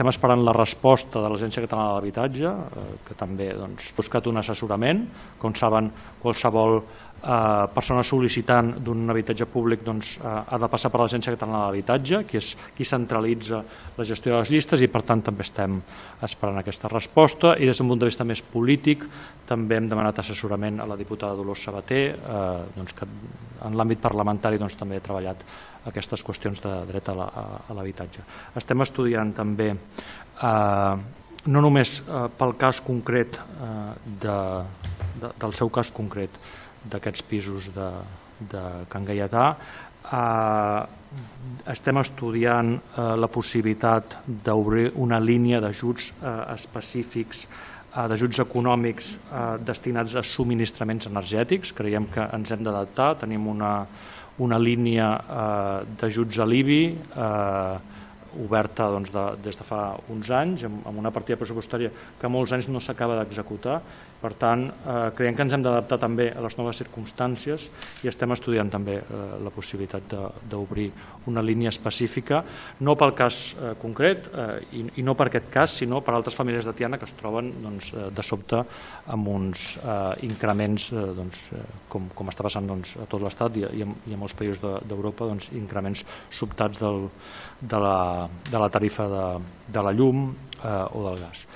estem esperant la resposta de l'Agència Catalana de l'Habitatge, que també ha buscat un assessorament. Com saben, qualsevol persona sol·licitant d'un habitatge públic ha de passar per l'Agència Catalana de l'Habitatge, que és qui centralitza la gestió de les llistes, i per tant també estem esperant aquesta resposta. I des d'un punt de vista més polític també hem demanat assessorament a la diputada Dolors Sabater, que en l'àmbit parlamentari també ha treballat aquestes qüestions de dret a l'habitatge. Estem estudiant també, no només pel cas concret del seu cas concret d'aquests pisos de Can Gaietà, estem estudiant la possibilitat d'obrir una línia d'ajuts específics, d'ajuts econòmics destinats a subministraments energètics. Creiem que ens hem d'adaptar, tenim una línia d'ajuts a l'IBI oberta des de fa uns anys, amb una partida pressupostària que molts anys no s'acaba d'executar. Per tant, creiem que ens hem d'adaptar també a les noves circumstàncies i estem estudiant també la possibilitat d'obrir una línia específica, no pel cas concret i no per aquest cas, sinó per altres famílies de Tiana que es troben de sobte amb uns increments, com està passant a tot l'Estat i a molts països d'Europa, increments sobtats de la tarifa de la llum o del gas.